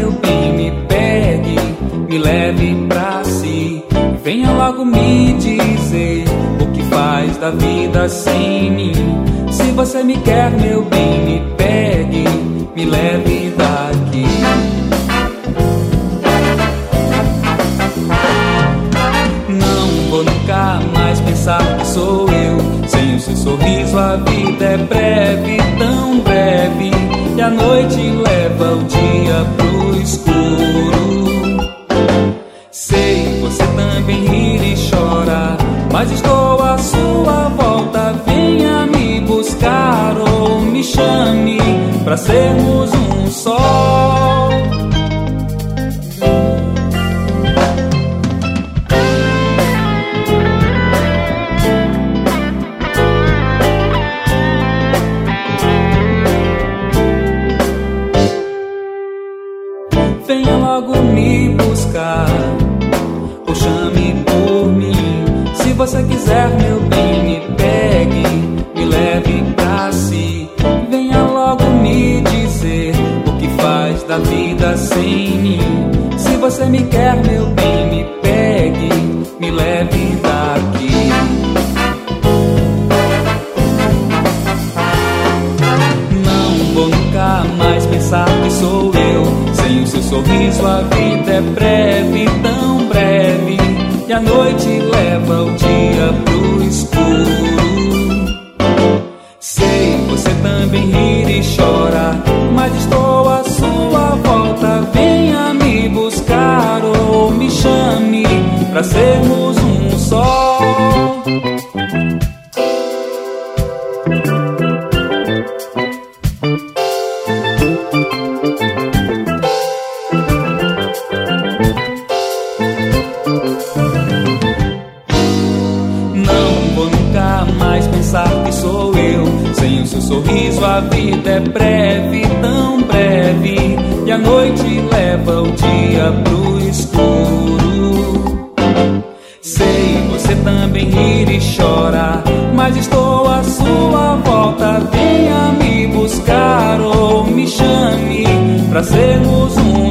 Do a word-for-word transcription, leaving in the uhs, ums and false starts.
meu bem, me pegue, me leve pra si. Venha logo me dizer o que faz da vida sem mim. Se você me quer, meu bem, me pegue, me leve daqui. Não vou nunca mais pensar que sou eu. Sem o seu sorriso a vida é breve, tão breve, e a noite leva o dia pro escuro. Sei, você também ri e chora, mas estou à sua volta. Venha me buscar ou me chame pra sermos um só. Venha logo me buscar ou chame por mim. Se você quiser, meu bem, me pegue, me leve pra si. Venha logo me dizer o que faz da vida sem mim. Se você me quer, meu bem, me pegue, me leve daqui. Não vou nunca mais pensar que sou eu. Sem o seu sorriso a vida é breve, tão breve, e a noite leva o dia pro escuro. Sei, você também ri e chora, mas estou à sua volta. Venha me buscar ou me chame pra sermos um só. Que sou eu. Sem o seu sorriso a vida é breve, tão breve, e a noite leva o dia pro escuro. Sei, você também ri e chora, mas estou à sua volta. Venha me buscar ou me chame pra sermos um